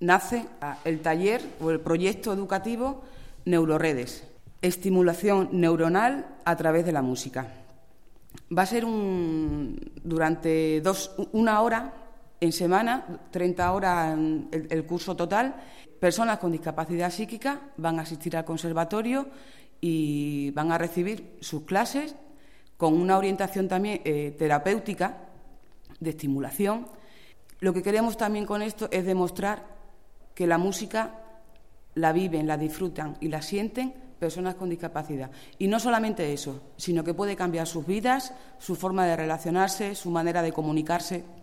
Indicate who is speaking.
Speaker 1: nace el taller o el proyecto educativo Neuroredes, estimulación neuronal a través de la música. Va a ser durante una hora en semana, 30 horas el curso total. Personas con discapacidad psíquica van a asistir al conservatorio y van a recibir sus clases con una orientación también terapéutica de estimulación. Lo que queremos también con esto es demostrar que la música la viven, la disfrutan y la sienten personas con discapacidad. Y no solamente eso, sino que puede cambiar sus vidas, su forma de relacionarse, su manera de comunicarse.